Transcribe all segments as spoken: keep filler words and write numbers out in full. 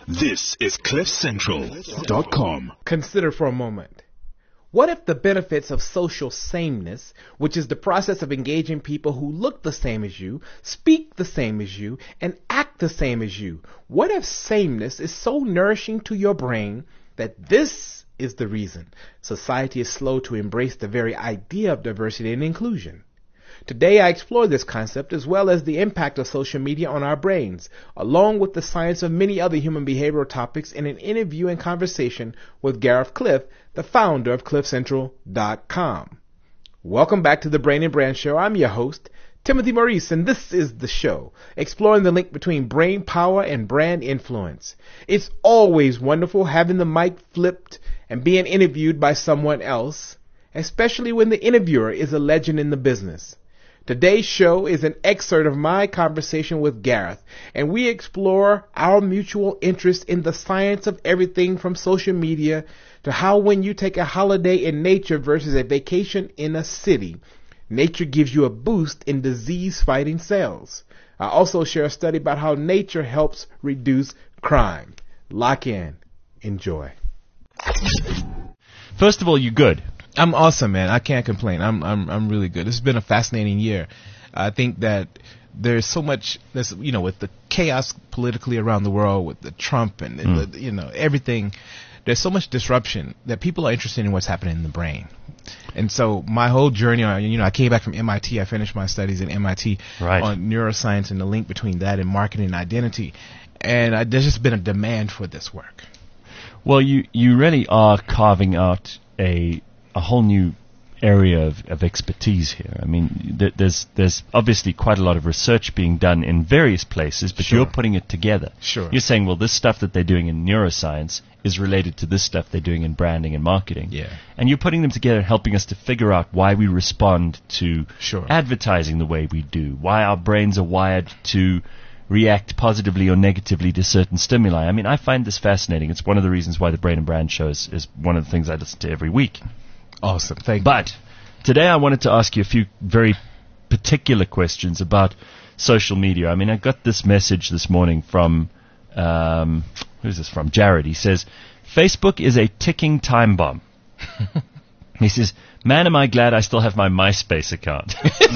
This is cliff central dot com. Consider for a moment. What if the benefits of social sameness, which is the process of engaging people who look the same as you, speak the same as you, and act the same as you, what if sameness is so nourishing to your brain that this is the reason society is slow to embrace the very idea of diversity and inclusion? Today I explore this concept as well as the impact of social media on our brains, along with the science of many other human behavioral topics in an interview and conversation with Gareth Cliff, the founder of cliff central dot com. Welcome back to the Brain and Brand Show. I'm your host, Timothy Maurice, and this is the show, exploring the link between brain power and brand influence. It's always wonderful having the mic flipped and being interviewed by someone else, especially when the interviewer is a legend in the business. Today's show is an excerpt of my conversation with Gareth, and we explore our mutual interest in the science of everything from social media to how when you take a holiday in nature versus a vacation in a city, nature gives you a boost in disease-fighting cells. I also share a study about how nature helps reduce crime. Lock in. Enjoy. First of all, you good. I'm awesome, man. I can't complain. I'm I'm I'm really good. This has been a fascinating year. I think that there's so much, there's, you know, with the chaos politically around the world, with the Trump and, and Mm. the, you know, everything, there's so much disruption that people are interested in what's happening in the brain. And so my whole journey, you know, I came back from M I T. I finished my studies at M I T Right. on neuroscience and the link between that and marketing and identity. And I, there's just been a demand for this work. Well, you, you really are carving out a a whole new area of, of expertise here. I mean, th- there's there's obviously quite a lot of research being done in various places, but Sure. you're putting it together. Sure. You're saying, well, this stuff that they're doing in neuroscience is related to this stuff they're doing in branding and marketing. Yeah. And you're putting them together and helping us to figure out why we respond to Sure. advertising the way we do, why our brains are wired to react positively or negatively to certain stimuli. I mean, I find this fascinating. It's one of the reasons why the Brain and Brand Show is, is one of the things I listen to every week. Awesome. Thank you. But today I wanted to ask you a few very particular questions about social media. I mean, I got this message this morning from, um, who's this from? Jared. He says, Facebook is a ticking time bomb. He says, man, am I glad I still have my MySpace account.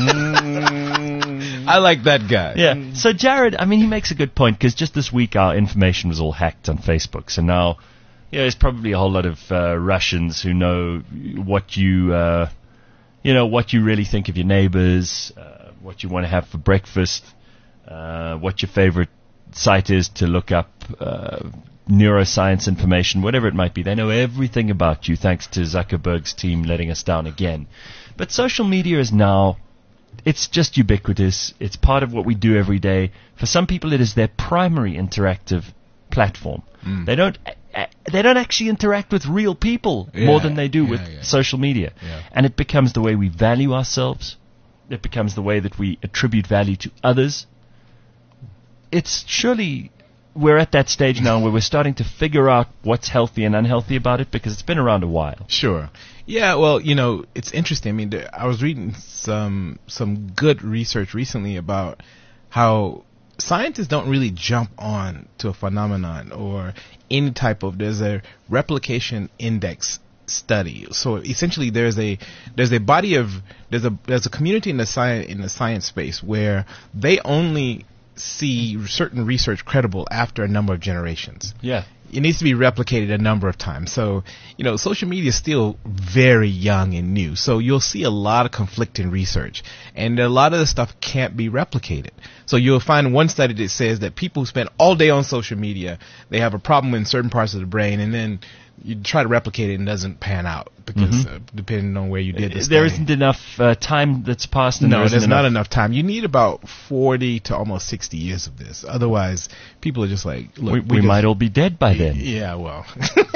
I like that guy. Yeah. So Jared, I mean, he makes a good point because just this week our information was all hacked on Facebook. So now, yeah, there's probably a whole lot of uh, Russians who know what you, uh, you know, what you really think of your neighbors, uh, what you want to have for breakfast, uh, what your favorite site is to look up uh, neuroscience information, whatever it might be. They know everything about you thanks to Zuckerberg's team letting us down again. But social media is now, it's just ubiquitous. It's part of what we do every day. For some people, it is their primary interactive platform. Mm. They don't uh, they don't actually interact with real people Yeah, more than they do yeah, with yeah. social media. Yeah. And it becomes the way we value ourselves. It becomes the way that we attribute value to others. It's surely, we're at that stage now where we're starting to figure out what's healthy and unhealthy about it because it's been around a while. Sure. Yeah, well, you know, it's interesting. I mean, there, I was reading some some good research recently about how scientists don't really jump on to a phenomenon or any type of, there's a replication index study. So essentially there's a there's a body of there's a there's a community in the science in the science space where they only see certain research credible after a number of generations. Yeah. It needs to be replicated a number of times. So, you know, social media is still very young and new. So you'll see a lot of conflicting research. And a lot of the stuff can't be replicated. So you'll find one study that says that people who spend all day on social media, they have a problem in certain parts of the brain, and then you try to replicate it and it doesn't pan out because Mhm. uh, depending on where you did this. There isn't enough uh, time that's passed. And No, there isn't there's enough not enough time. You need about forty to almost sixty years of this. Otherwise, people are just like, look, we, we just- might all be dead by then. Yeah, well.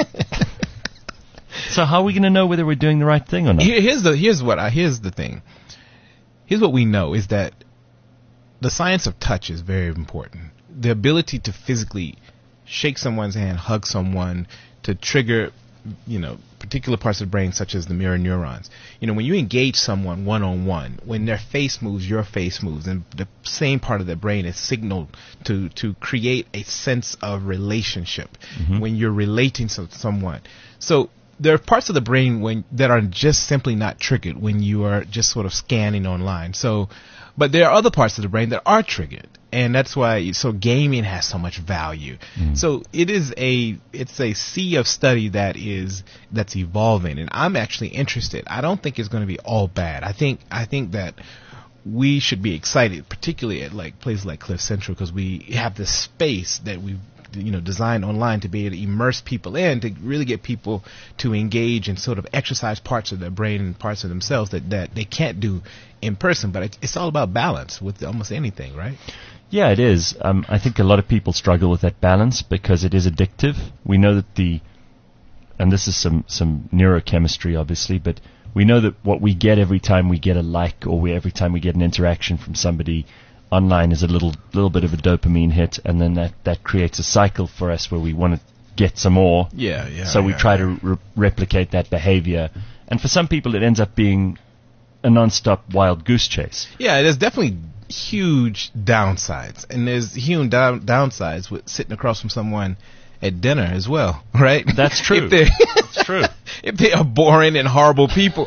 So how are we going to know whether we're doing the right thing or not? Here, here's the here's what I, here's the thing. Here's what we know is that the science of touch is very important. The ability to physically shake someone's hand, hug someone, to trigger you know, particular parts of the brain, such as the mirror neurons. You know, when you engage someone one-on-one, when their face moves, your face moves, and the same part of the brain is signaled to, to create a sense of relationship mm-hmm. when you're relating to someone. So there are parts of the brain when that are just simply not triggered when you are just sort of scanning online. So, but there are other parts of the brain that are triggered. And that's why, so gaming has so much value. Mm. So it is a, it's a sea of study that is, that's evolving. And I'm actually interested. I don't think it's going to be all bad. I think, I think that we should be excited, particularly at like places like Cliff Central, because we have this space that we've, you know, designed online to be able to immerse people in, to really get people to engage and sort of exercise parts of their brain and parts of themselves that, that they can't do in person. But it, it's all about balance with almost anything, right? Yeah, it is. Um, I think a lot of people struggle with that balance because it is addictive. We know that the, and this is some, some neurochemistry obviously, but we know that what we get every time we get a like or we, every time we get an interaction from somebody online is a little little bit of a dopamine hit, and then that, that creates a cycle for us where we want to get some more. Yeah, yeah. So we yeah, try yeah. to re- replicate that behavior. And for some people it ends up being a non-stop wild goose chase. Yeah, there's definitely huge downsides, and there's huge down, downsides with sitting across from someone at dinner as well, right? That's true. if they're That's true. If they are boring and horrible people,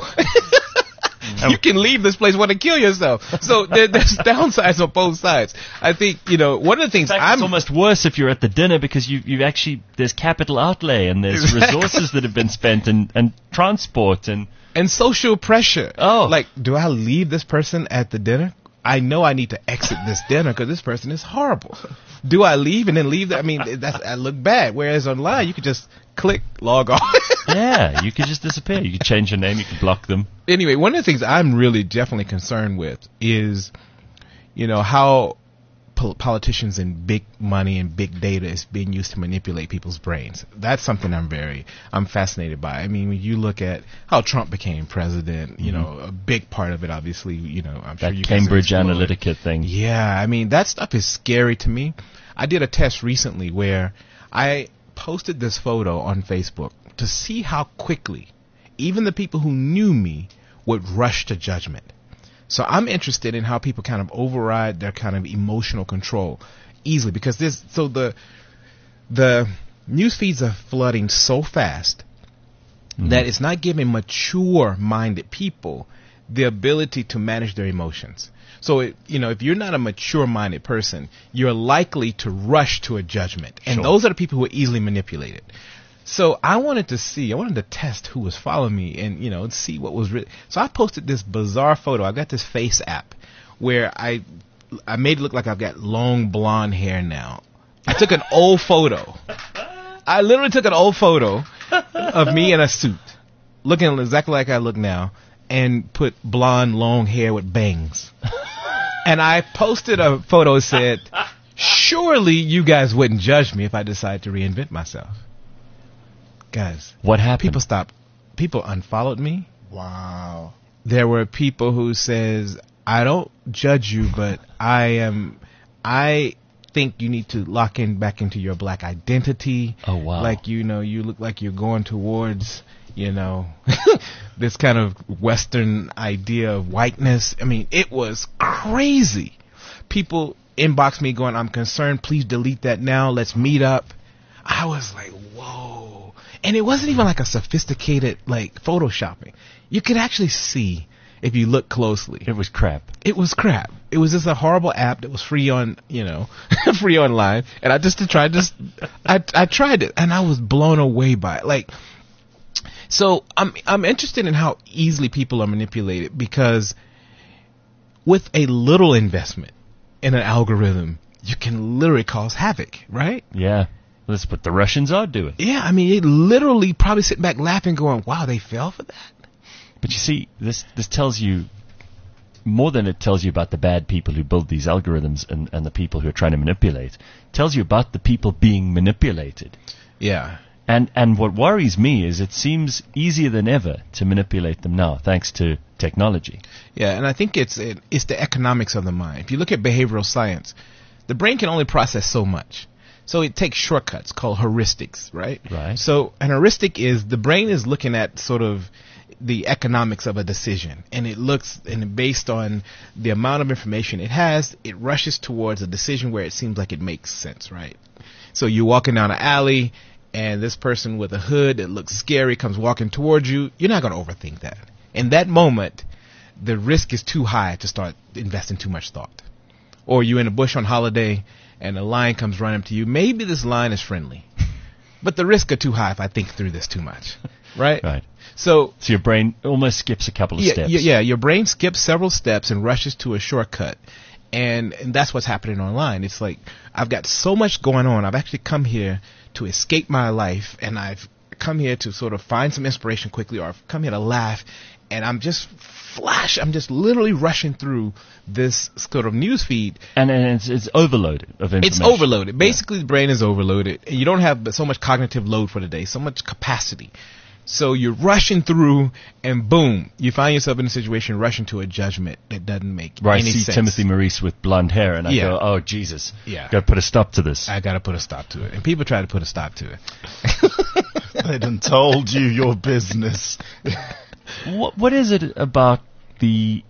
you can leave this place, want to kill yourself. So there, there's downsides on both sides. I think, you know, one of the things In fact, I'm it's almost worse if you're at the dinner because you you actually there's capital outlay and there's Exactly. resources that have been spent and, and transport and and social pressure. Oh. Like, do I leave this person at the dinner? I know I need to exit this dinner because this person is horrible. Do I leave and then leave? The, I mean, that's, I look bad. Whereas online, you could just click, log off. yeah, you could just disappear. You could change your name. You could block them. Anyway, one of the things I'm really definitely concerned with is, you know, how pol- politicians and big money and big data is being used to manipulate people's brains. That's something I'm very, I'm fascinated by. I mean, when you look at how Trump became president, you mm-hmm. know, a big part of it, obviously, you know, I'm that sure you Cambridge guys Analytica thing. Yeah, I mean, that stuff is scary to me. I did a test recently where I posted this photo on Facebook to see how quickly even the people who knew me would rush to judgment. So I'm interested in how people kind of override their kind of emotional control easily, because this, so the, the news feeds are flooding so fast mm-hmm. that it's not giving mature minded people the ability to manage their emotions. So, it, you know, if you're not a mature-minded person, you're likely to rush to a judgment. And Sure. those are the people who are easily manipulated. So I wanted to see, I wanted to test who was following me and, you know, see what was really. So I posted this bizarre photo. I've got this face app where I, I made it look like I've got long blonde hair now. I took an old photo. I literally took an old photo of me in a suit, looking exactly like I look now, and put blonde long hair with bangs. And I posted a photo that said, surely you guys wouldn't judge me if I decided to reinvent myself. Guys. What happened? People stopped. People unfollowed me. Wow. There were people who says, I don't judge you, but I am, I think you need to lock in back into your black identity. Oh, wow. Like, you know, you look like you're going towards, you know, this kind of Western idea of whiteness. I mean, it was crazy. People inbox me going, I'm concerned. Please delete that now. Let's meet up. I was like, whoa. And it wasn't even like a sophisticated, like, photoshopping. You could actually see if you look closely. It was crap. It was crap. It was just a horrible app that was free on, you know, free online. And I just tried this. I, I tried it and I was blown away by it. Like, so I'm, I'm interested in how easily people are manipulated, because with a little investment in an algorithm, you can literally cause havoc, right? Yeah. That's what the Russians are doing. Yeah, I mean, they literally probably sitting back laughing, going, wow, they fell for that? But you see, this this tells you, more than it tells you about the bad people who build these algorithms and, and the people who are trying to manipulate, it tells you about the people being manipulated. Yeah. And and what worries me is it seems easier than ever to manipulate them now, thanks to technology. Yeah, and I think it's it, it's the economics of the mind. If you look at behavioral science, the brain can only process so much. So it takes shortcuts called heuristics, right? Right. So an heuristic is the brain is looking at sort of the economics of a decision, and it looks, and based on the amount of information it has, it rushes towards a decision where it seems like it makes sense, right? So you're walking down an alley, and this person with a hood that looks scary comes walking towards you. You're not going to overthink that. In that moment, the risk is too high to start investing too much thought. Or you're in a bush on holiday, and a lion comes running up to you. Maybe this lion is friendly, but the risks are too high if I think through this too much, right? Right. So, So your brain almost skips a couple of yeah, steps. yeah, yeah, your brain skips several steps and rushes to a shortcut. And, and that's what's happening online. It's like, I've got so much going on. I've actually come here to escape my life, and I've come here to sort of find some inspiration quickly, or I've come here to laugh, and I'm just flash, I'm just literally rushing through this sort of news feed. And, and it's, it's overloaded of information. It's overloaded. Basically, the brain is overloaded. And you don't have so much cognitive load for the day, so much capacity. So you're rushing through, and boom, you find yourself in a situation rushing to a judgment that doesn't make Where any I see sense. Timothy Maurice with blonde hair, and I Yeah. go, oh, Jesus. Yeah. Got to put a stop to this. I got to put a stop to it. And people try to put a stop to it. They done told you your business. What What is it about the...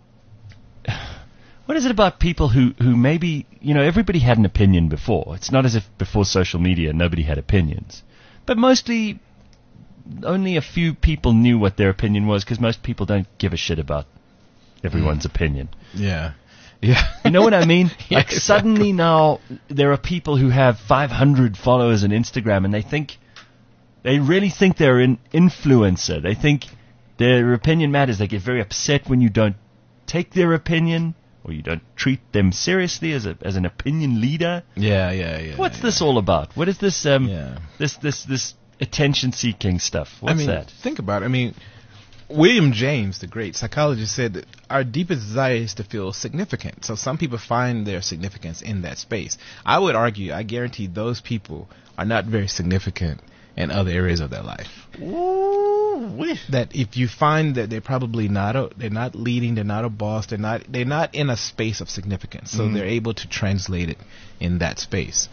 What is it about people who, who maybe... You know, everybody had an opinion before. It's not as if before social media nobody had opinions. But mostly... only a few people knew what their opinion was, because most people don't give a shit about everyone's opinion. Yeah. Yeah. You know what I mean? Yeah, Like suddenly now there are people who have five hundred followers on Instagram, and they think, they really think they're an influencer. They think their opinion matters. They get very upset when you don't take their opinion, or you don't treat them seriously as a as an opinion leader. Yeah, yeah, yeah. What's yeah. this all about? What is this um Yeah. this this this attention-seeking stuff? What's I mean, that? think about it. I mean, William James, the great psychologist, said that our deepest desire is to feel significant. So some people find their significance in that space. I would argue, I guarantee those people are not very significant in other areas of their life. That if you find that they're probably not a, they're not leading, they're not a boss, they're not they're not in a space of significance. So Mm. they're able to translate it in that space.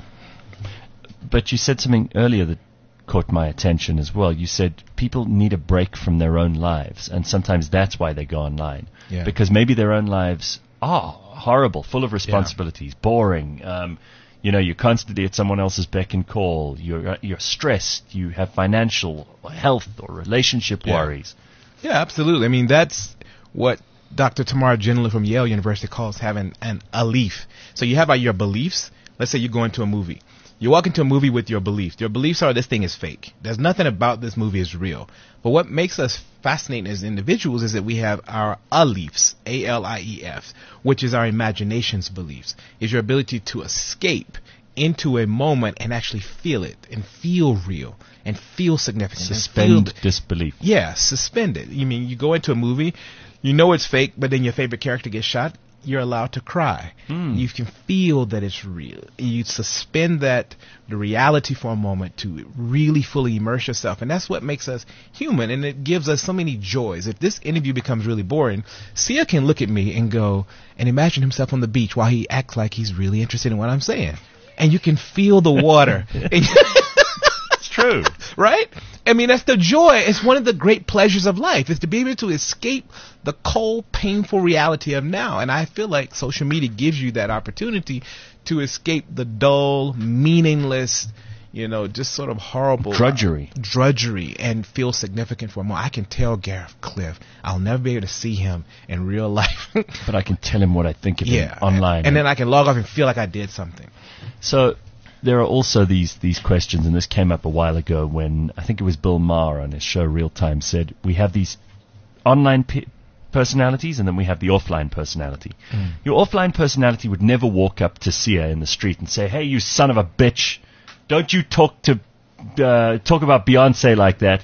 But you said something earlier that caught my attention as well. You said people need a break from their own lives, and sometimes that's why they go online. Yeah. Because maybe their own lives are horrible, full of responsibilities, boring. Um, you know, you're constantly at someone else's beck and call. You're uh, you're stressed. You have financial, health, or relationship Yeah. worries. Yeah, absolutely. I mean, that's what Doctor Tamara Gendler from Yale University calls having an alif. So you have uh, your beliefs. Let's say you go into a movie. You walk into a movie with your beliefs. Your beliefs are this thing is fake. There's nothing about this movie is real. But what makes us fascinating as individuals is that we have our alifs, A L I E F, which is our imagination's beliefs, is your ability to escape into a moment and actually feel it and feel real and feel significant. and Suspend feel- disbelief. yeah, suspend it. You mean you go into a movie, you know it's fake, but then your favorite character gets shot, you're allowed to cry. Mm. You can feel that it's real. You suspend that, the reality for a moment to really fully immerse yourself. And that's what makes us human, and it gives us so many joys. If this interview becomes really boring, Sia can look at me and go and imagine himself on the beach while he acts like he's really interested in what I'm saying. And you can feel the water. And It's true. right? I mean, that's the joy. It's one of the great pleasures of life, is to be able to escape the cold, painful reality of now. And I feel like social media gives you that opportunity to escape the dull, meaningless, you know, just sort of horrible Drudgery. uh, drudgery, and feel significant for a moment. I can tell Gareth Cliff I'll never be able to see him in real life. But I can tell him what I think of yeah, him online. and then I can log off and feel like I did something. So there are also these these questions, and this came up a while ago when I think it was Bill Maher on his show Real Time said we have these online pe- personalities, and then we have the offline personality. Mm. Your offline personality would never walk up to Sia in the street and say, "Hey, you son of a bitch, don't you talk to uh, talk about Beyonce like that."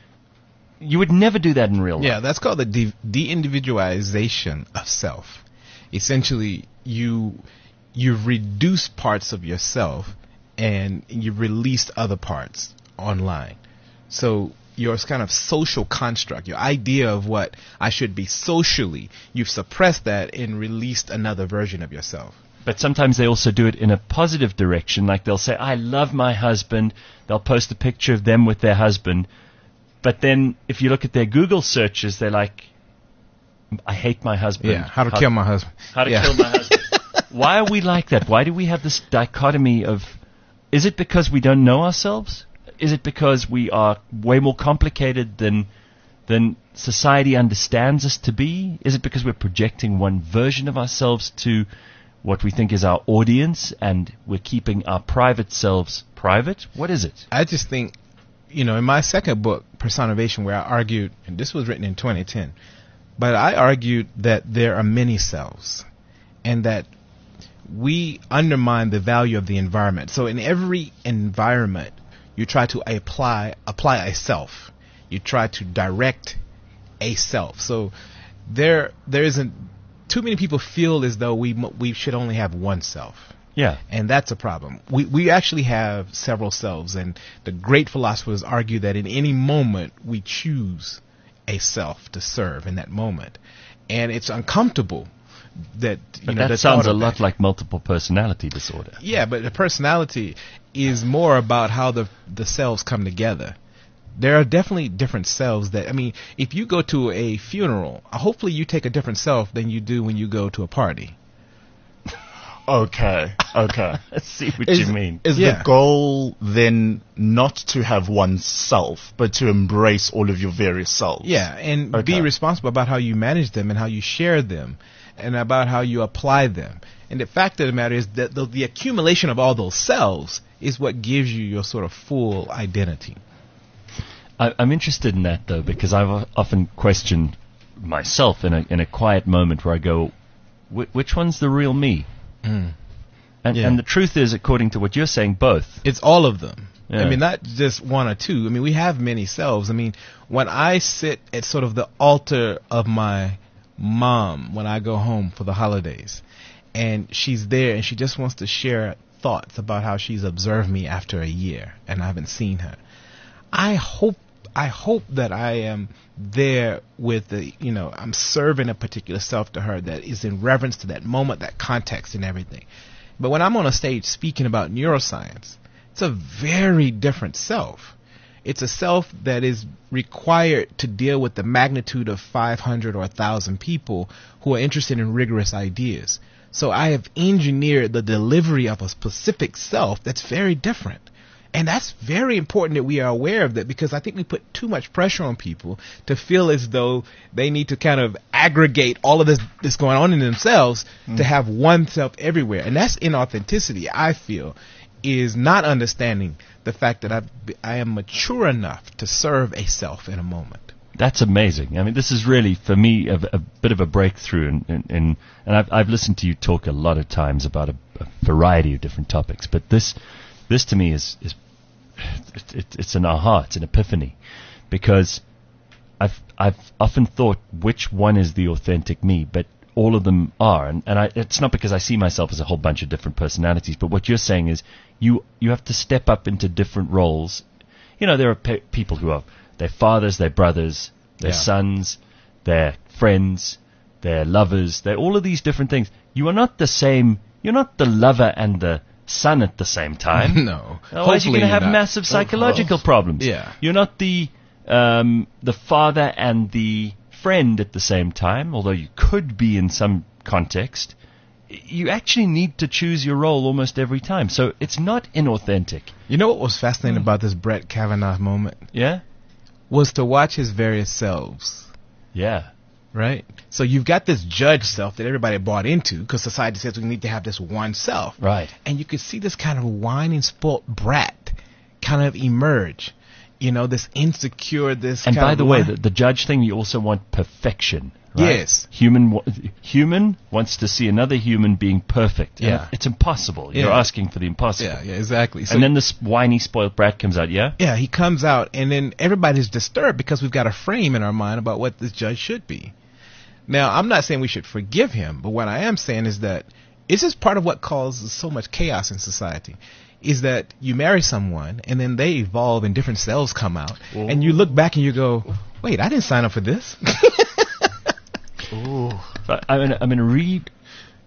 You would never do that in real life. Yeah, that's called the de- de-individualization of self. Essentially, you you've reduced parts of yourself and you've released other parts online. So your kind of social construct, your idea of what I should be socially, you've suppressed that and released another version of yourself. But sometimes they also do it in a positive direction. Like they'll say, I love my husband. They'll post a picture of them with their husband. But then if you look at their Google searches, they're like, I hate my husband. Yeah, how to kill my husband. How to Yeah. kill my husband. Why are we like that? Why do we have this dichotomy of, is it because we don't know ourselves? Is it because we are way more complicated than than society understands us to be? Is it because we're projecting one version of ourselves to what we think is our audience and we're keeping our private selves private? What is it? I just think, you know, in my second book, Personation, where I argued, and this was written in twenty ten, but I argued that there are many selves and that we undermine the value of the environment. So in every environment, you try to apply apply a self. You try to direct a self. So there there isn't too many people feel as though we we should only have one self. Yeah. And that's a problem. We we actually have several selves, and the great philosophers argue that in any moment we choose a self to serve in that moment. And it's uncomfortable that you But know that the sounds thought a of lot that. like multiple personality disorder. Yeah, but the personality is more about how the the selves come together. There are definitely different selves that, I mean, if you go to a funeral, hopefully you take a different self than you do when you go to a party. Okay, okay. I see what Is, you mean. is Yeah. the goal then not to have one self, but to embrace all of your various selves? Yeah, and Okay. be responsible about how you manage them and how you share them and about how you apply them. And the fact of the matter is that the, the accumulation of all those selves is what gives you your sort of full identity. I, I'm interested in that though, because I've o- often questioned myself in a in a quiet moment where I go, "Wh- which one's the real me?" Mm. And, Yeah. and the truth is, according to what you're saying, both. It's all of them. Yeah. I mean, not just one or two. I mean, we have many selves. I mean, when I sit at sort of the altar of my mom when I go home for the holidays, and she's there and she just wants to share thoughts about how she's observed me after a year and I haven't seen her. I hope I hope that I am there with the, you know, I'm serving a particular self to her that is in reverence to that moment, that context and everything. But when I'm on a stage speaking about neuroscience, it's a very different self. It's a self that is required to deal with the magnitude of five hundred or one thousand people who are interested in rigorous ideas. So I have engineered the delivery of a specific self that's very different. And that's very important that we are aware of that, because I think we put too much pressure on people to feel as though they need to kind of aggregate all of this that's going on in themselves to have one self everywhere. And that's inauthenticity, I feel, is not understanding the fact that I've, I am mature enough to serve a self in a moment. That's amazing. I mean, this is really, for me, a, a bit of a breakthrough. In, in, in, and I've, I've listened to you talk a lot of times about a, a variety of different topics. But this, this to me is, is it, it, it's an aha, it's an epiphany. Because I've, I've often thought which one is the authentic me, but all of them are. And, and I, it's not because I see myself as a whole bunch of different personalities, but what you're saying is you, you have to step up into different roles. You know, there are pe- people who are their fathers, their brothers, their Yeah. sons, their friends, their lovers, they're all of these different things. You are not the same, you're not the lover and the son at the same time. No. Otherwise you're Hopefully going to have not. massive psychological Oh, problems. yeah. You're not the um, the father and the friend at the same time, although you could be in some context. You actually need to choose your role almost every time. So it's not inauthentic. You know what was fascinating about this Brett Kavanaugh moment? Yeah? Was to watch his various selves. Yeah. Right? So you've got this judge self that everybody bought into because society says we need to have this one self. Right. And you could see this kind of whining, spoilt brat kind of emerge. You know, this insecure, this And kind by of the way, whi- the, the judge thing, you also want perfection. Right? Yes. Human wa- human wants to see another human being perfect. And Yeah. It's impossible. You're Yeah. asking for the impossible. Yeah, yeah, exactly. So And then this whiny, spoiled brat comes out, yeah? yeah, he comes out, and then everybody's disturbed because we've got a frame in our mind about what this judge should be. Now, I'm not saying we should forgive him, but what I am saying is that this is part of what causes so much chaos in society, is that you marry someone, and then they evolve and different cells come out, and you look back and you go, wait, I didn't sign up for this. So I'm going to I'm going to read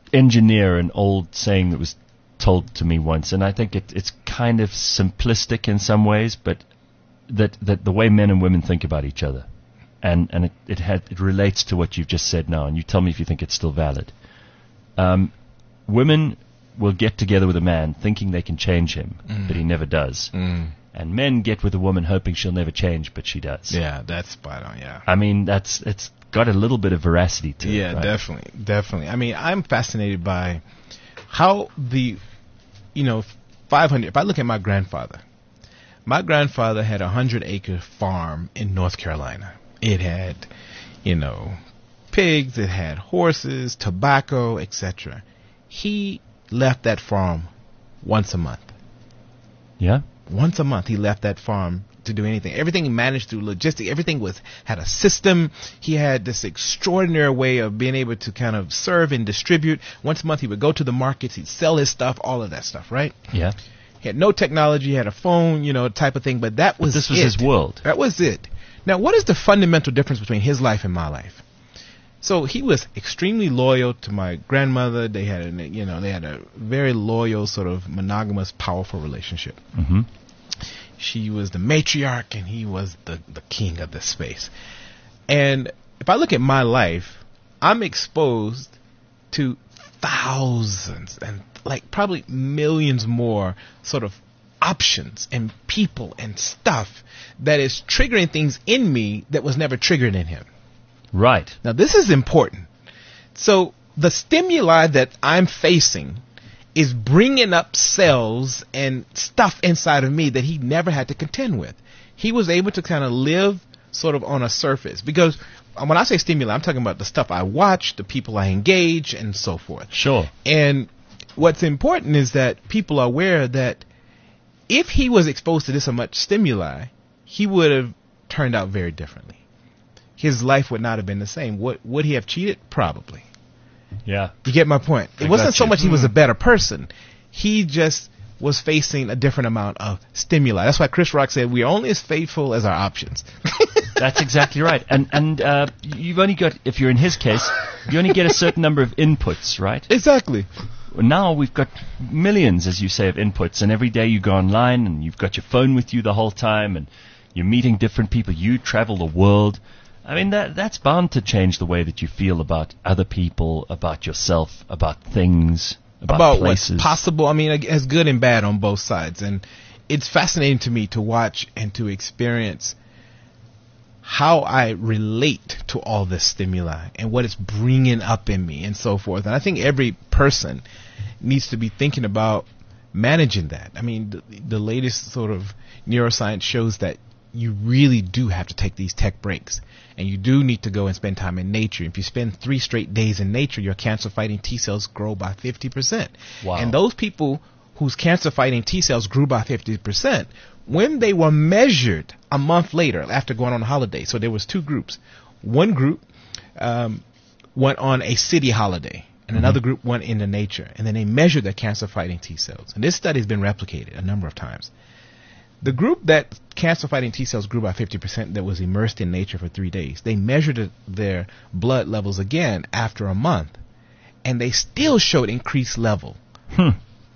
engineer an old saying that was told to me once, and I think it, it's kind of simplistic in some ways, but that that the way men and women think about each other, and and it it, had, it relates to what you've just said now, and you tell me if you think it's still valid. Um, women will get together with a man thinking they can change him, mm. but he never does. Mm. And men get with a woman hoping she'll never change, but she does. Yeah, that's spot on, yeah. I mean, that's it's got a little bit of veracity to yeah, it. Yeah, right? definitely, definitely. I mean, I'm fascinated by how the, you know, five hundred, if I look at my grandfather, my grandfather had a one hundred acre farm in North Carolina. It had, you know, pigs, it had horses, tobacco, et cetera. He left that farm once a month. Yeah? Once a month he left that farm to do anything. Everything he managed through logistics. Everything was had a system. He had this extraordinary way of being able to kind of serve and distribute. Once a month he would go to the markets. He'd sell his stuff, all of that stuff, right? Yeah. He had no technology. He had a phone, you know, type of thing. But that was but this was it. his world. That was it. Now, what is the fundamental difference between his life and my life? So he was extremely loyal to my grandmother. They had, a, you know, they had a very loyal, sort of monogamous, powerful relationship. Mm-hmm. She was the matriarch, and he was the, the king of the space. And if I look at my life, I'm exposed to thousands and like probably millions more sort of options and people and stuff that is triggering things in me that was never triggered in him. Right. Now, this is important. So the stimuli that I'm facing is bringing up cells and stuff inside of me that he never had to contend with. He was able to kind of live sort of on a surface. Because when I say stimuli, I'm talking about the stuff I watch, the people I engage, and so forth. Sure. And what's important is that people are aware that if he was exposed to this much stimuli, he would have turned out very differently. His life would not have been the same. Would, would he have cheated? Probably. Yeah. You get my point? It I wasn't so you. much he was a better person. He just was facing a different amount of stimuli. That's why Chris Rock said, we're only as faithful as our options. That's exactly right. And and uh, you've only got, if you're in his case, you only get a certain number of inputs, right? Exactly. Now we've got millions, as you say, of inputs, and every day you go online and you've got your phone with you the whole time, and you're meeting different people. You travel the world. I mean, that that's bound to change the way that you feel about other people, about yourself, about things, about, about places. What's possible. I mean, it's good and bad on both sides. And it's fascinating to me to watch and to experience how I relate to all this stimuli and what it's bringing up in me and so forth. And I think every person needs to be thinking about managing that. I mean, the, the latest sort of neuroscience shows that you really do have to take these tech breaks, and you do need to go and spend time in nature. If you spend three straight days in nature, your cancer-fighting T cells grow by fifty percent. Wow. And those people whose cancer-fighting T cells grew by fifty percent, when they were measured a month later after going on a holiday, so there was two groups. One group um, went on a city holiday, and mm-hmm. another group went into nature, and then they measured their cancer-fighting T cells. And this study has been replicated a number of times. The group that cancer-fighting T cells grew by fifty percent that was immersed in nature for three days, they measured their blood levels again after a month, and they still showed increased level hmm.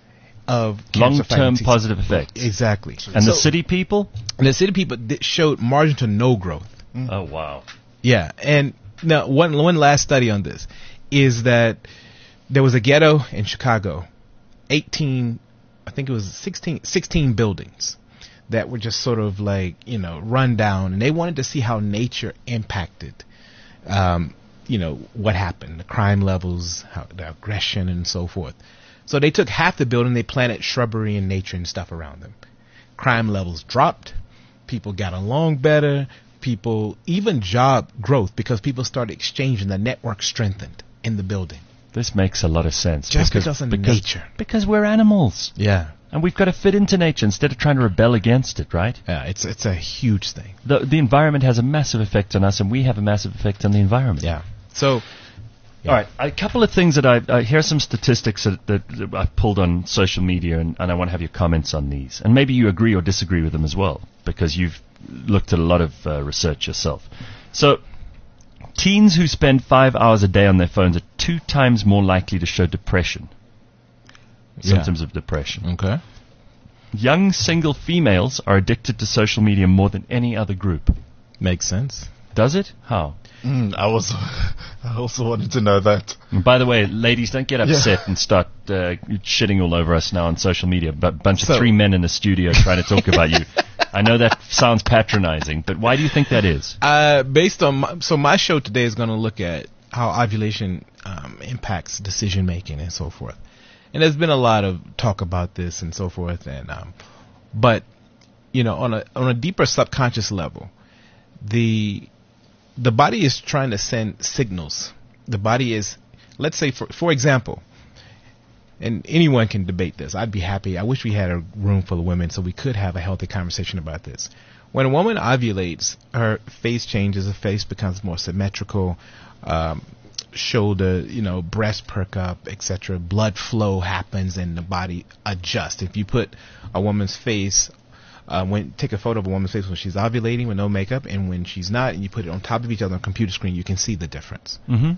of long-term T-cells. positive effects. Exactly. And so, the city people? The city people th- showed margin to no growth. Mm. Oh, wow. Yeah, and now one one last study on this is that there was a ghetto in Chicago, eighteen, I think it was sixteen, sixteen buildings that were just sort of like, you know, run down, and they wanted to see how nature impacted, um, you know, what happened, the crime levels, how, the aggression, and so forth. So they took half the building, they planted shrubbery and nature and stuff around them. Crime levels dropped, people got along better, people, even job growth, because people started exchanging, the network strengthened in the building. This makes a lot of sense. Just because, because of because, nature. Because we're animals. Yeah. And we've got to fit into nature instead of trying to rebel against it, right? Yeah, it's it's a huge thing. The the environment has a massive effect on us, and we have a massive effect on the environment. Yeah. So, yeah. All right, a couple of things that I, I here's some statistics that, that, that I pulled on social media, and, and I want to have your comments on these. And maybe you agree or disagree with them as well, because you've looked at a lot of uh, research yourself. So, Teens who spend five hours a day on their phones are two times more likely to show depression. Yeah. Symptoms of depression. Okay. Young single females are addicted to social media more than any other group. Makes sense. Does it? How? Mm, I was, I also wanted to know that. And by the way, ladies, don't get upset and start uh, shitting all over us now on social media. But bunch So- of three men in a studio trying to talk about you. I know that sounds patronizing, but why do you think that is? Uh, based on my, so my show today is going to look at how ovulation um, impacts decision making and so forth. And there's been a lot of talk about this and so forth. And um, but you know, on a on a deeper subconscious level, the the body is trying to send signals. The body is, let's say, for for example, and anyone can debate this. I'd be happy. I wish we had a room full of women so we could have a healthy conversation about this. When a woman ovulates, her face changes. Her face becomes more symmetrical. Um, shoulder, you know, breast perk up, et cetera. Blood flow happens and the body adjusts. If you put a woman's face, uh, when take a photo of a woman's face when she's ovulating with no makeup and when she's not, and you put it on top of each other on a computer screen, you can see the difference. Mm-hmm.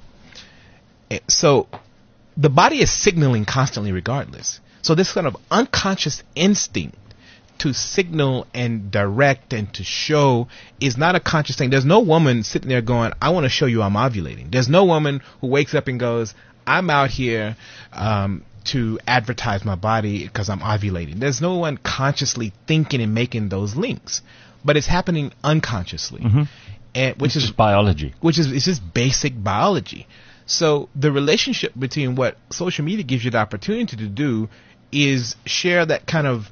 Eh, So the body is signaling constantly regardless. So this kind of unconscious instinct to signal and direct and to show is not a conscious thing. There's no woman sitting there going, I want to show you I'm ovulating. There's no woman who wakes up and goes, I'm out here um, to advertise my body because I'm ovulating. There's no one consciously thinking and making those links, but it's happening unconsciously, Mm-hmm. and which It's is just biology. which is it's just basic biology. So the relationship between what social media gives you the opportunity to do is share that kind of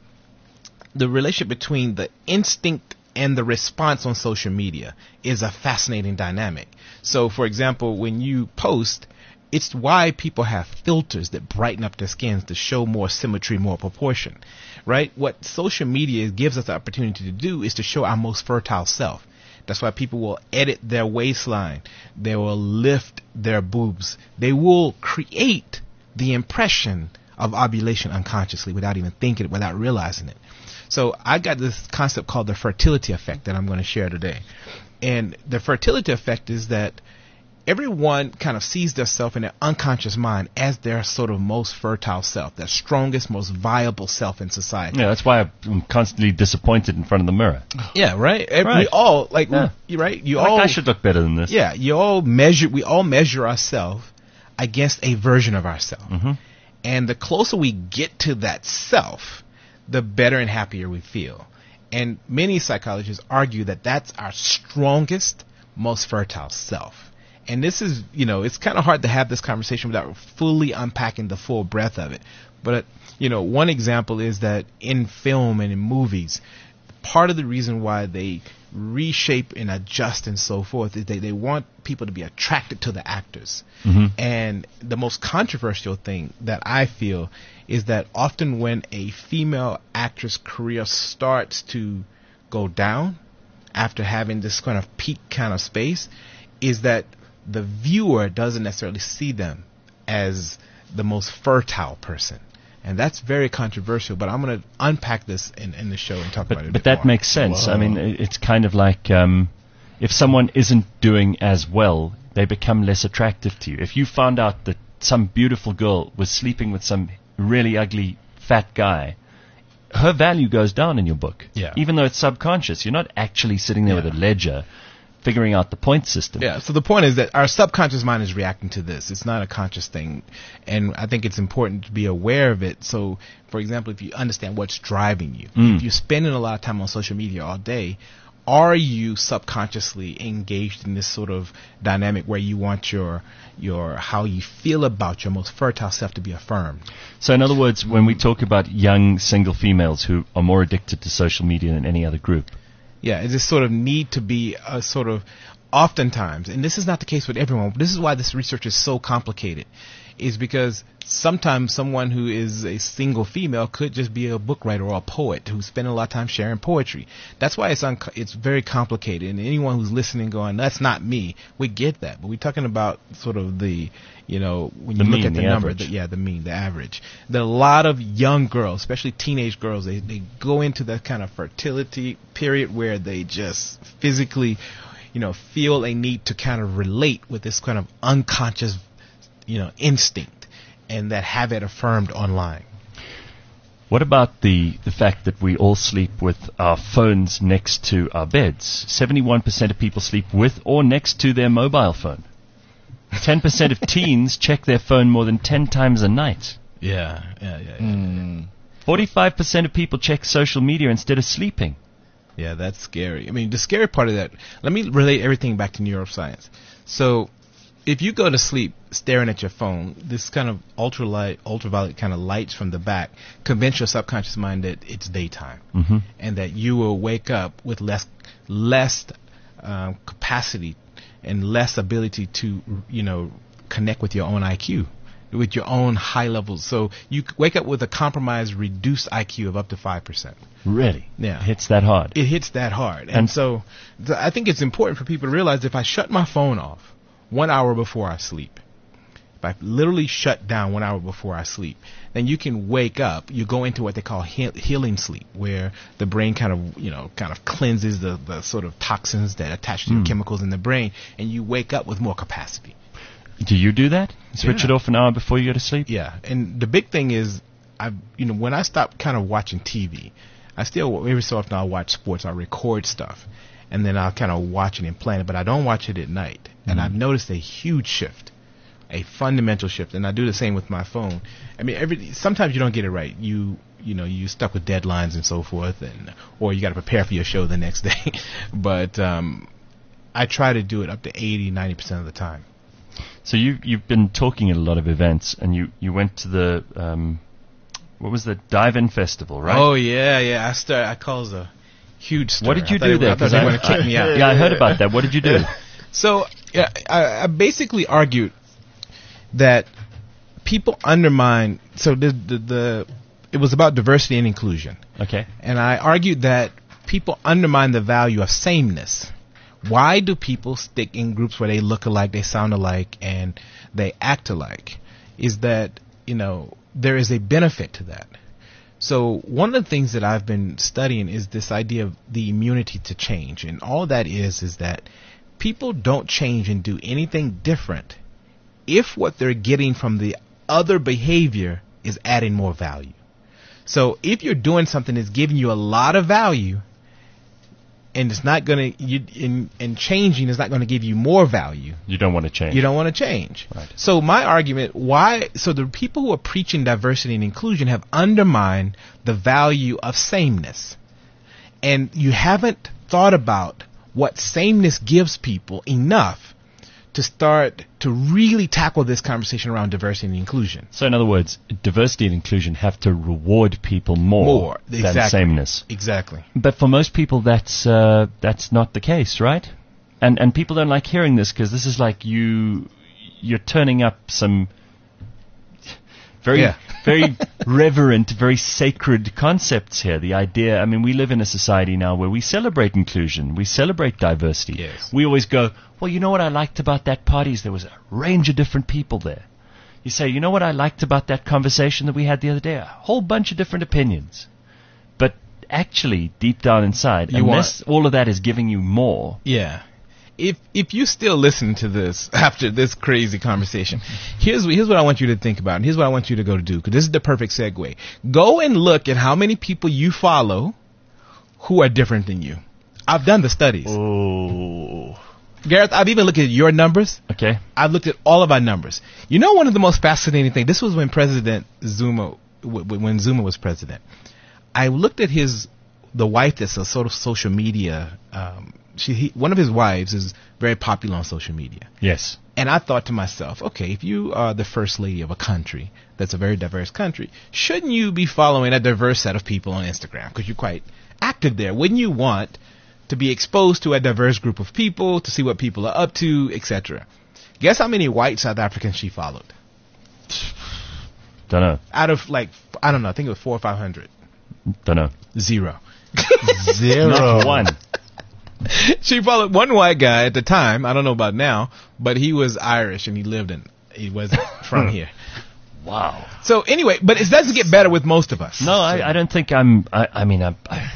the relationship between the instinct and the response on social media is a fascinating dynamic. So, for example, when you post, it's why people have filters that brighten up their skins to show more symmetry, more proportion, right? What social media gives us the opportunity to do is to show our most fertile self. That's why people will edit their waistline. They will lift their boobs. They will create the impression of ovulation unconsciously without even thinking it, without realizing it. So I got this concept called the fertility effect that I'm going to share today. And the fertility effect is that everyone kind of sees themselves in their unconscious mind as their sort of most fertile self, their strongest, most viable self in society. Yeah, that's why I'm constantly disappointed in front of the mirror. Yeah, right? Every, Right. We all, like, Yeah. we, right? You Like, all, I should look better than this. yeah, you all measure, we all measure ourselves against a version of ourselves. Mhm. And the closer we get to that self, the better and happier we feel. And many psychologists argue that that's our strongest, most fertile self. And this is, you know, it's kind of hard to have this conversation without fully unpacking the full breadth of it. But, you know, one example is that in film and in movies, part of the reason why they reshape and adjust and so forth is they, they want people to be attracted to the actors. Mhm. And the most controversial thing that I feel is that often when a female actress career starts to go down after having this kind of peak kind of space, is that the viewer doesn't necessarily see them as the most fertile person. And that's very controversial, but I'm going to unpack this in, in the show and talk about it a But, bit but that more. makes sense. I Wow. mean, i- it's kind of like um, if someone isn't doing as well, they become less attractive to you. If you found out that some beautiful girl was sleeping with some really ugly fat guy, her value goes down in your book. Yeah. Even though it's subconscious. You're not actually sitting there Yeah. with a ledger figuring out the point system. Yeah, so the point is that our subconscious mind is reacting to this. It's not a conscious thing. And I think it's important to be aware of it. So, for example, if you understand what's driving you, Mm. if you're spending a lot of time on social media all day, are you subconsciously engaged in this sort of dynamic where you want your your how you feel about your most fertile self to be affirmed? So in other words, when we talk about young single females who are more addicted to social media than any other group, Yeah, it just sort of need to be a sort of, oftentimes, and this is not the case with everyone, but this is why this research is so complicated, is because sometimes someone who is a single female could just be a book writer or a poet who's spending a lot of time sharing poetry. That's why it's un- it's very complicated. And anyone who's listening going, that's not me, we get that. But we're talking about sort of the, you know, when The you look mean, at the, the number, average. the, yeah, the mean, the average. There are a lot of young girls, especially teenage girls, they, they go into that kind of fertility period where they just physically, you know, feel a need to kind of relate with this kind of unconscious, you know, instinct, and that have it affirmed online. What about the, the fact that we all sleep with our phones next to our beds? seventy-one percent of people sleep with or next to their mobile phone. ten percent of teens check their phone more than ten times a night. Yeah, yeah, yeah. yeah. Mm. forty-five percent of people check social media instead of sleeping. Yeah, that's scary. I mean, the scary part of that, let me relate everything back to neuroscience. So, if you go to sleep staring at your phone, this kind of ultralight, ultraviolet kind of lights from the back convince your subconscious mind that it's daytime, Mm-hmm. and that you will wake up with less less um, capacity and less ability to, you know, connect with your own I Q, with your own high levels. So you c- wake up with a compromised, reduced I Q of up to five percent. Really? Yeah. It hits that hard. It hits that hard. And, And- so th- I think it's important for people to realize if I shut my phone off one hour before I sleep, if I literally shut down one hour before I sleep, then you can wake up, you go into what they call he- healing sleep, where the brain kind of, you know, kind of cleanses the, the sort of toxins that attach to your Mm. chemicals in the brain, and you wake up with more capacity. Do you do that? Switch Yeah. it off an hour before you go to sleep? Yeah, and the big thing is, I, you know, when I stop kind of watching T V, I still every so often I'll watch sports. I'll record stuff, and then I'll kind of watch it and plan it, but I don't watch it at night. And I've noticed a huge shift, a fundamental shift, and I do the same with my phone. I mean, every sometimes you don't get it right. You you know you stuck with deadlines and so forth, and or you got to prepare for your show the next day. But um, I try to do it up to eighty, ninety percent of the time. So you, you've been talking at a lot of events, and you, you went to the, um, what was the Dive-In Festival, right? Oh yeah, yeah. I start. I caused a huge. Stir. What did you I thought do they- there? I thought 'Cause they were I- going to kick me out. Yeah, I heard about that. What did you do? So yeah, I, I basically argued that people undermine. So the, the the it was about diversity and inclusion, Okay. and I argued that people undermine the value of sameness. Why do people stick in groups where they look alike, they sound alike, and they act alike? Is that, you know, there is a benefit to that. So one of the things that I've been studying is this idea of the immunity to change. And all that is, is that people don't change and do anything different if what they're getting from the other behavior is adding more value. So if you're doing something that's giving you a lot of value, and it's not going to, you, and, and changing is not going to give you more value, You don't want to change. you don't want to change. Right. So my argument, why, so the people who are preaching diversity and inclusion have undermined the value of sameness. And you haven't thought about what sameness gives people enough to start to really tackle this conversation around diversity and inclusion. So in other words, diversity and inclusion have to reward people more, More, than exactly. sameness. Exactly. But for most people, that's uh, that's not the case, right? And and people don't like hearing this because this is like you you're turning up some very Yeah. very reverent, very sacred concepts here. The idea, I mean, we live in a society now where we celebrate inclusion, we celebrate diversity. Yes. We always go, well, you know what I liked about that party is there was a range of different people there. You say, you know what I liked about that conversation that we had the other day? A whole bunch of different opinions. But actually, deep down inside, You unless all of that is giving you more, Yeah. If if you still listen to this after this crazy conversation, here's here's what I want you to think about, and here's what I want you to go to do, because this is the perfect segue. Go and look at how many people you follow who are different than you. I've done the studies. oh, Gareth, I've even looked at your numbers. okay, I've looked at all of our numbers. You know, one of the most fascinating things, this was when President Zuma, w- w- when Zuma was president. I looked at his, the wife that's a sort of social media, um, she, he, one of his wives is very popular on social media. yes, And I thought to myself, okay, if you are the first lady of a country that's a very diverse country, shouldn't you be following a diverse set of people on Instagram? Because you're quite active there. Wouldn't you want to be exposed to a diverse group of people, to see what people are up to, et cetera? Guess how many white South Africans she followed? don't know, Out of like, I don't know, I think it was four or five hundred. don't know, Zero. Zero. not one. She followed one white guy at the time. I don't know about now, but he was Irish and he lived in, he wasn't from here. Wow. So anyway, but it doesn't get better with most of us. No, I, I don't think I'm. I, I mean, I,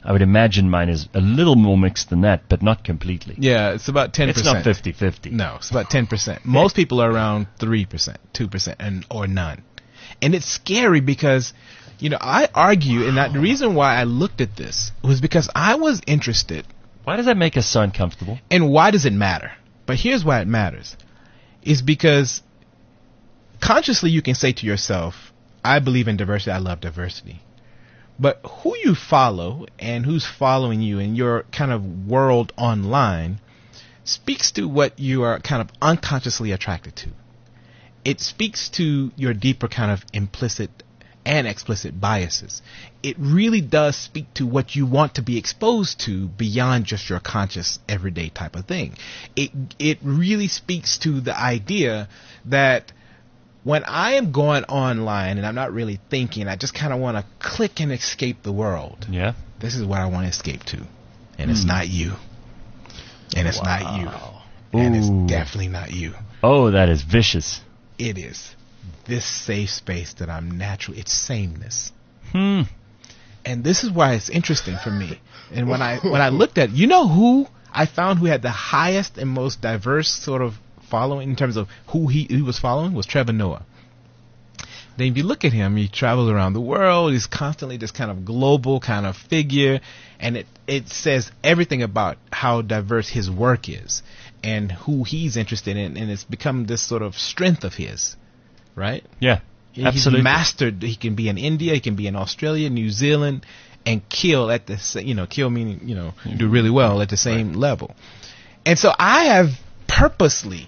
I would imagine mine is a little more mixed than that, but not completely. Yeah, it's about ten percent. It's not fifty-fifty. No, it's about ten percent. Most people are around three percent, two percent, and or none. And it's scary because, you know, I argue, and that the reason why I looked at this was because I was interested. Why does that make us so uncomfortable? And why does it matter? But here's why it matters. Is because consciously you can say to yourself, I believe in diversity, I love diversity. But who you follow and who's following you in your kind of world online speaks to what you are kind of unconsciously attracted to. It speaks to your deeper kind of implicit and explicit biases. It really does speak to what you want to be exposed to beyond just your conscious everyday type of thing. It it really speaks to the idea that when I am going online and I'm not really thinking, I just kind of want to click and escape the world. Yeah. This is what I want to escape to. And it's not you. And it's Wow. not you. And Ooh. it's definitely not you. Oh, that is vicious. It is this safe space that I'm natural. It's sameness. Hmm. And this is why it's interesting for me. And when I when I looked at, you know who I found who had the highest and most diverse sort of following in terms of who he, he was following was Trevor Noah. Then if you look at him, he travels around the world. He's constantly this kind of global kind of figure. And it, it says everything about how diverse his work is and who he's interested in. And it's become this sort of strength of his, right? Yeah. Absolutely. He's mastered. He can be in India. He can be in Australia, New Zealand, and kill at the sa- you know kill meaning you know do really well at the same right. level. And so I have purposely,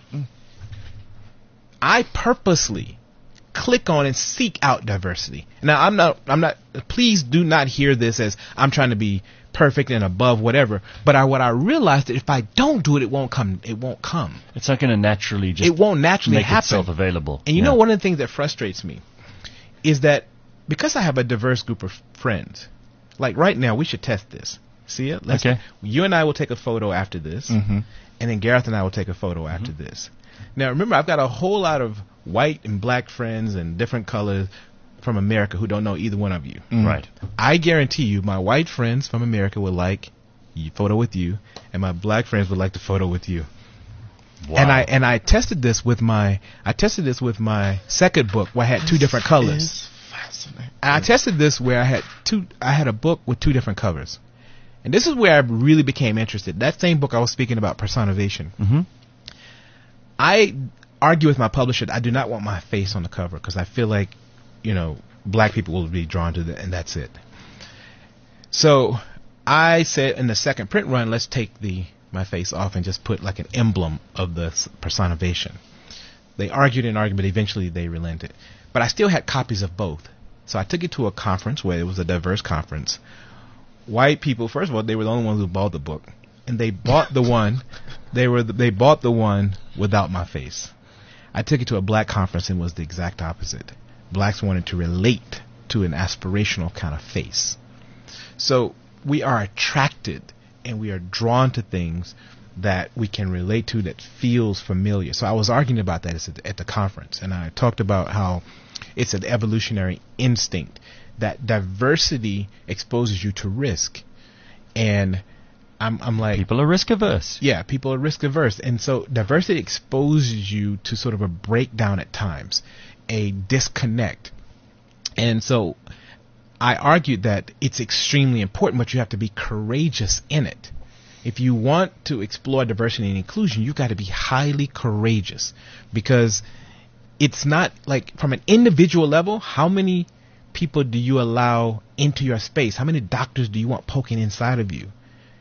I purposely click on and seek out diversity. Now I'm not I'm not. Please do not hear this as I'm trying to be perfect and above whatever. But I, what I realized that if I don't do it, it won't come. It won't come. It's not going to naturally just. It won't naturally make happen. itself available. And you yeah. know, one of the things that frustrates me is that because I have a diverse group of friends, like right now, we should test this. See it? Let's, okay. You and I will take a photo after this, Mm-hmm. and then Gareth and I will take a photo after Mm-hmm. this. Now, remember, I've got a whole lot of white and black friends and different colors from America who don't know either one of you. Mm. Right. I guarantee you, my white friends from America would like the photo with you, and my black friends would like the photo with you. Wow. And I and I tested this with my I tested this with my second book where I had two different colors. It's fascinating. And I tested this where I had two I had a book with two different covers. And this is where I really became interested. That same book I was speaking about, personation. Mm-hmm. I argue with my publisher, I do not want my face on the cover because I feel like, you know, black people will be drawn to it, and that's it. So I said in the second print run, let's take the my face off and just put like an emblem of the personation. They argued and argued, but eventually they relented. But I still had copies of both. So I took it to a conference where it was a diverse conference. White people, first of all, they were the only ones who bought the book. And they bought the one, they were the, they bought the one without my face. I took it to a black conference and it was the exact opposite. Blacks wanted to relate to an aspirational kind of face. So we are attracted and we are drawn to things that we can relate to that feels familiar. So I was arguing about that at the conference, and I talked about how it's an evolutionary instinct that diversity exposes you to risk. And I'm, I'm like, people are risk averse. yeah, people are risk averse. And so diversity exposes you to sort of a breakdown at times, a disconnect. And so I argued that it's extremely important, but you have to be courageous in it. If you want to explore diversity and inclusion, you've got to be highly courageous, because it's not like from an individual level, how many people do you allow into your space? How many doctors do you want poking inside of you?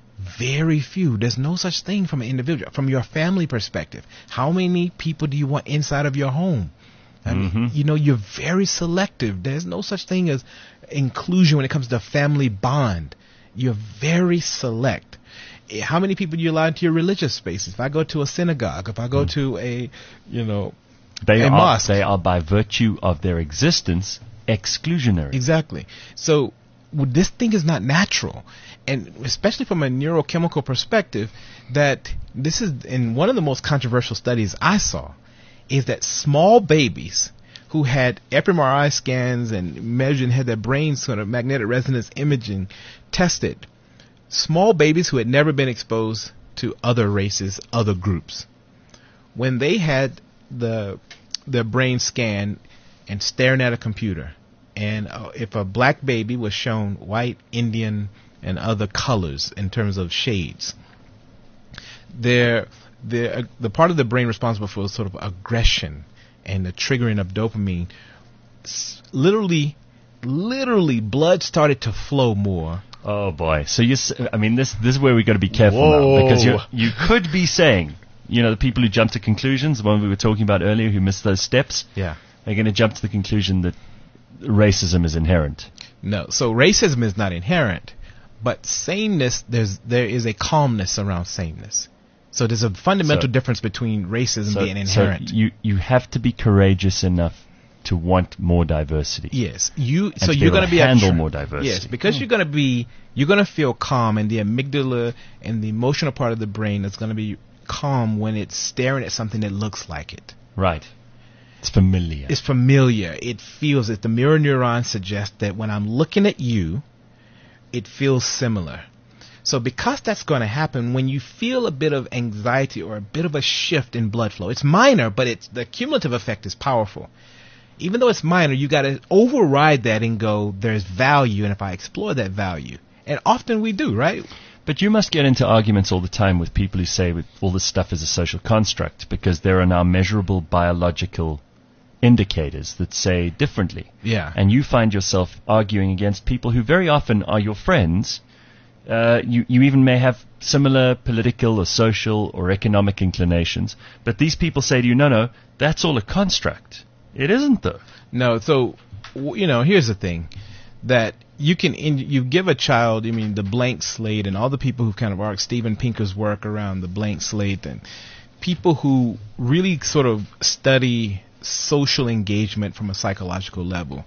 Very few. There's no such thing from an individual. From your family perspective, how many people do you want inside of your home? I mean, Mm-hmm. you know, you're very selective. There's no such thing as inclusion when it comes to family bond. You're very select. How many people do you allow into your religious spaces? If I go to a synagogue, if I go Mm. to a, you know, They a are mosque. they are by virtue of their existence exclusionary. Exactly. So well, this thing is not natural, and especially from a neurochemical perspective, that this is in one of the most controversial studies I saw, is that small babies who had fMRI scans and measured and had their brains sort of magnetic resonance imaging tested, small babies who had never been exposed to other races, other groups. When they had the their brain scanned and staring at a computer, and uh, if a black baby was shown white, Indian, and other colors in terms of shades, their the uh, the part of the brain responsible for sort of aggression and the triggering of dopamine, s- literally, literally, blood started to flow more. Oh boy! So you, s- I mean, this this is where we got to be careful Whoa. now, because you you could be saying, you know, the people who jump to conclusions, the one we were talking about earlier, who missed those steps, Yeah. are going to jump to the conclusion that racism is inherent. No, so racism is not inherent, but sameness, there's there is a calmness around sameness. So there's a fundamental So- difference between racism So, being so inherent. you you have to be courageous enough to want more diversity. Yes, you. And So to be you're able going to to be handle attr- more diversity. Yes, because you're going to be you're going to feel calm, and the amygdala and the emotional part of the brain is going to be calm when it's staring at something that looks like it. Right. It's familiar. It's familiar. It feels it. The mirror neuron suggests that when I'm looking at you, it feels similar. So because that's going to happen, when you feel a bit of anxiety or a bit of a shift in blood flow, it's minor, but it's the cumulative effect is powerful. Even though it's minor, you got to override that and go, there's value, and if I explore that value, and often we do, right? But you must get into arguments all the time with people who say with all this stuff is a social construct, because there are now measurable biological indicators that say differently. Yeah. And you find yourself arguing against people who very often are your friends. Uh, you, you even may have similar political or social or economic inclinations, but these people say to you, no, no, that's all a construct. It isn't, though. No, so w- you know, here's the thing, that you can in, you give a child, I mean, the blank slate, and all the people who kind of are Steven Pinker's work around the blank slate, and people who really sort of study social engagement from a psychological level.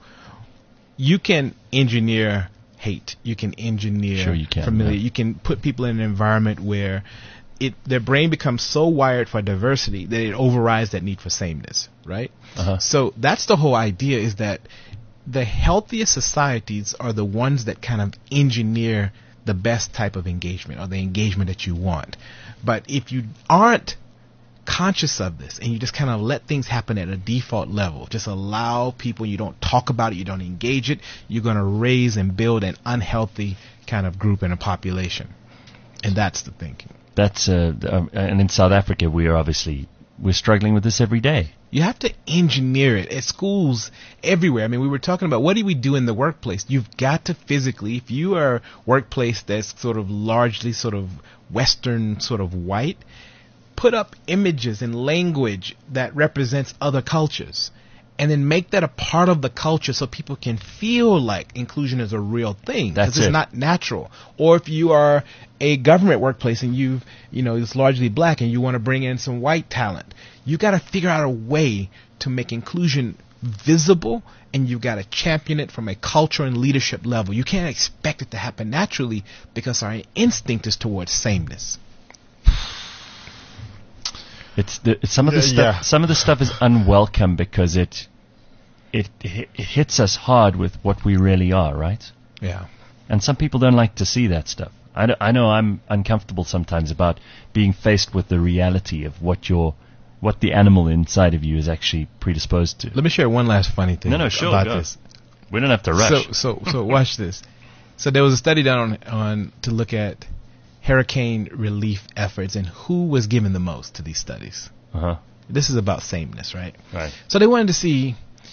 You can engineer hate. You can engineer Sure you can, familiar. yeah. You can put people in an environment where it their brain becomes so wired for diversity that it overrides that need for sameness, right? Uh-huh. So that's the whole idea, is that the healthiest societies are the ones that kind of engineer the best type of engagement, or the engagement that you want. But if you aren't conscious of this and you just kind of let things happen at a default level, just allow people, you don't talk about it, you don't engage it, you're going to raise and build an unhealthy kind of group in a population. And that's the thinking. That's uh, um, and in South Africa, we are obviously we're struggling with this every day. You have to engineer it at schools everywhere. I mean, we were talking about what do we do in the workplace. You've got to physically, if you are a workplace that's sort of largely sort of Western, sort of white, put up images and language that represents other cultures, and then make that a part of the culture so people can feel like inclusion is a real thing, That's because it's it. not natural. Or if you are a government workplace and you've, you know, it's largely black and you want to bring in some white talent, you got to figure out a way to make inclusion visible, and you've got to champion it from a culture and leadership level. You can't expect it to happen naturally because our instinct is towards sameness. It's the, it's some of the Yeah, stuff. yeah. Some of the stuff is unwelcome because it, it it it hits us hard with what we really are, right? Yeah. And some people don't like to see that stuff. I, know- I know I'm uncomfortable sometimes about being faced with the reality of what your what the animal inside of you is actually predisposed to. Let me share one last funny thing No, no, sure, about go. this. We don't have to rush. So, so, so watch this. So there was a study done on, on to look at hurricane relief efforts and who was given the most to these studies. uh-huh. This is about sameness, right? Right. So they wanted to see,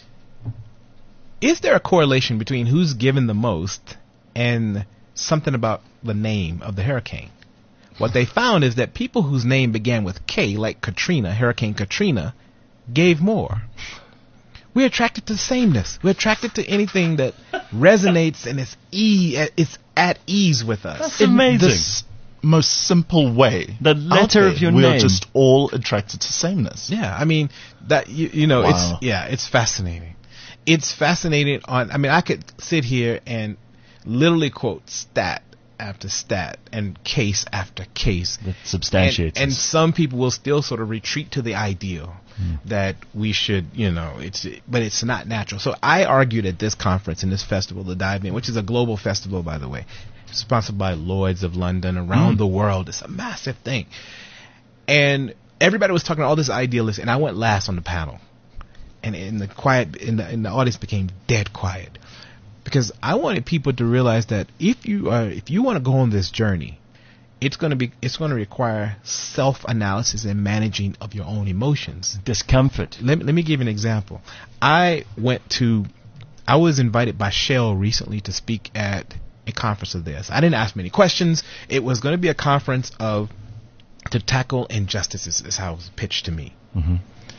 is there a correlation between who's given the most and something about the name of the hurricane? What they found is that people whose name began with K, like Katrina, Hurricane Katrina, gave more. We're attracted to sameness. We're attracted to anything that resonates and is e it's at ease with us. That's In amazing. this most simple way. The out letter there, of your we name. are just all attracted to sameness. Yeah, I mean that you, you know Wow. it's yeah, it's fascinating. It's fascinating on I mean I could sit here and literally quote stat after stat and case after case. That substantiates and, and us. some people will still sort of retreat to the ideal Hmm. that we should, you know, it's but it's not natural. So I argued at this conference in this festival, the Dive In, which is a global festival by the way. sponsored by Lloyd's of London around mm. the world. It's a massive thing. And everybody was talking all this idealist, and I went last on the panel. And in the quiet, in the, in the audience became dead quiet. Because I wanted people to realize that if you are, if you want to go on this journey, it's going to be, it's going to require self-analysis and managing of your own emotions. Discomfort. Let, let me give you an example. I went to, I was invited by Shell recently to speak at a conference of theirs. I didn't ask many questions. It was going to be a conference of, to tackle injustices, is how it was pitched to me. Mm-hmm.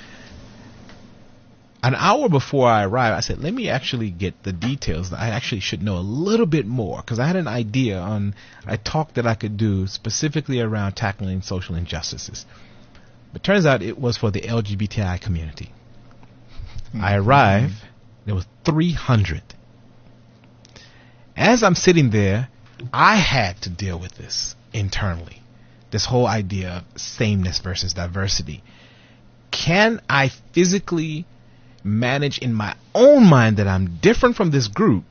An hour before I arrived, I said, let me actually get the details. I actually should know a little bit more, because I had an idea on a talk that I could do specifically around tackling social injustices. But turns out it was for the L G B T I community. Mm-hmm. I arrived, there was three hundred. As I'm sitting there, I had to deal with this internally. This whole idea of sameness versus diversity. Can I physically manage in my own mind that I'm different from this group,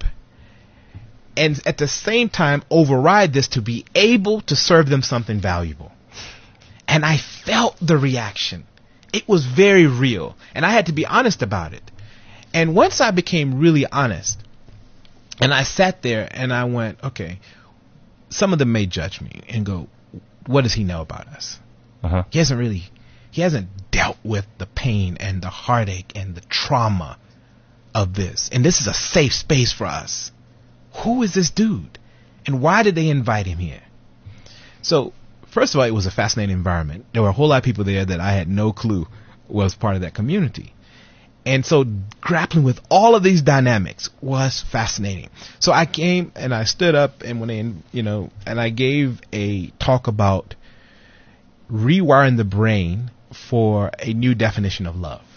and at the same time override this to be able to serve them something valuable? And I felt the reaction. It was very real, and I had to be honest about it. And once I became really honest, and I sat there and I went, okay, some of them may judge me and go, what does he know about us? Uh-huh. He hasn't really He hasn't dealt with the pain and the heartache and the trauma of this. And this is a safe space for us. Who is this dude? And why did they invite him here? So, first of all, it was a fascinating environment. There were a whole lot of people there that I had no clue was part of that community. And so grappling with all of these dynamics was fascinating. So I came and I stood up and when they, you know, and I gave a talk about rewiring the brain for a new definition of love.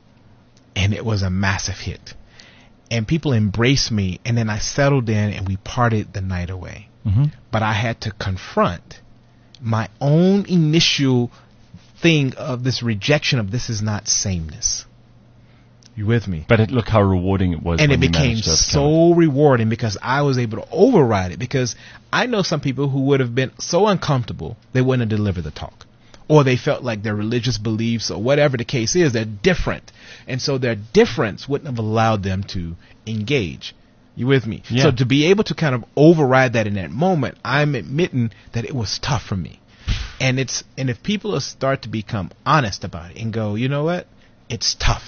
And it was a massive hit. And people embraced me, and then I settled in and we parted the night away. Mm-hmm. But I had to confront my own initial thing of this rejection of this is not sameness. You with me? But it, look how rewarding it was. And when it you became so rewarding because I was able to override it. Because I know some people who would have been so uncomfortable, they wouldn't have delivered the talk. Or they felt like their religious beliefs or whatever the case is, they're different. And so their difference wouldn't have allowed them to engage. You with me? Yeah. So to be able to kind of override that in that moment, I'm admitting that it was tough for me. And it's and if people start to become honest about it and go, you know what? It's tough.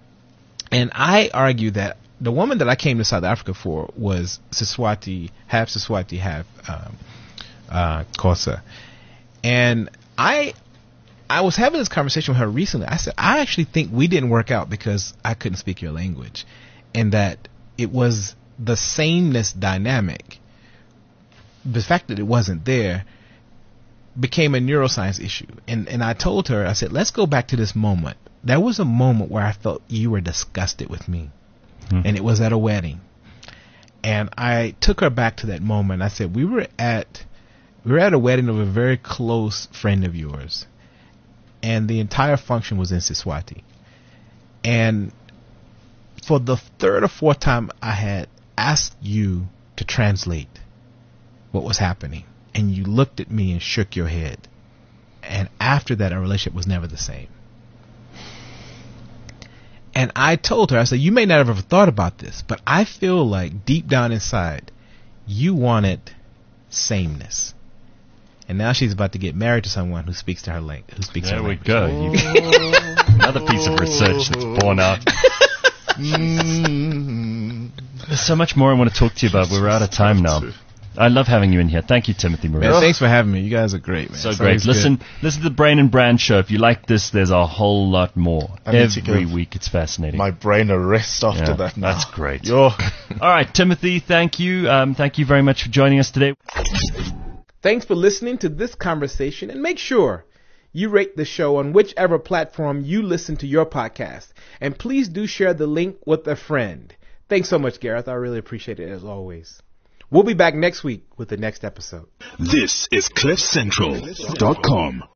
And I argue that the woman that I came to South Africa for was Siswati, half Siswati, half um, uh, Xhosa. And I I was having this conversation with her recently. I said, I actually think we didn't work out because I couldn't speak your language. And that it was the sameness dynamic. The fact that it wasn't there became a neuroscience issue. And and I told her, I said, let's go back to this moment. There was a moment where I felt you were disgusted with me. Mm-hmm. And it was at a wedding. And I took her back to that moment. I said, we were at we were at a wedding of a very close friend of yours. And the entire function was in Siswati. And for the third or fourth time, I had asked you to translate what was happening. And you looked at me and shook your head. And after that, our relationship was never the same. And I told her, I said, you may not have ever thought about this, but I feel like deep down inside, you wanted sameness. And now she's about to get married to someone who speaks to her language. Who speaks there her we language. go. You, another piece of research that's borne out. There's so much more I want to talk to you about. We're out of time now. I love having you in here. Thank you, Timothy Moreau. Man, thanks for having me. You guys are great, man. So It's great. Listen, good. listen to the Brain and Brand show. If you like this, there's a whole lot more. I need to Every give week, it's fascinating. My brain a rest after Yeah, that now. that's great. Yo. All right, Timothy, thank you. Um, thank you very much for joining us today. Thanks for listening to this conversation, and make sure you rate the show on whichever platform you listen to your podcast. And please do share the link with a friend. Thanks so much, Gareth. I really appreciate it as always. We'll be back next week with the next episode. This is cliff central dot com.